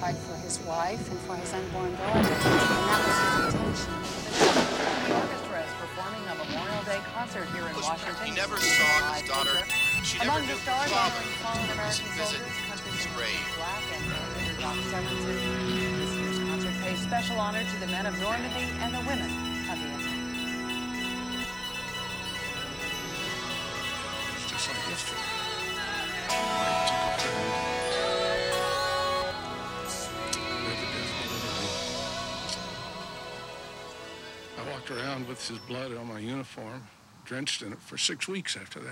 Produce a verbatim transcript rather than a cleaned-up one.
fight for his wife and for his unborn daughter. And that was his intention. The orchestra is performing a Memorial Day concert here in Washington. He never saw his daughter. She never Among knew the her stars father. honoring fallen American visit soldiers, country his singer grave. Black and bandleader Doc Severinsen. This year's concert pays special honor to the men of Normandy and the women of Vietnam. It's just like yesterday. I walked around with his blood on my uniform, drenched in it for six weeks after that.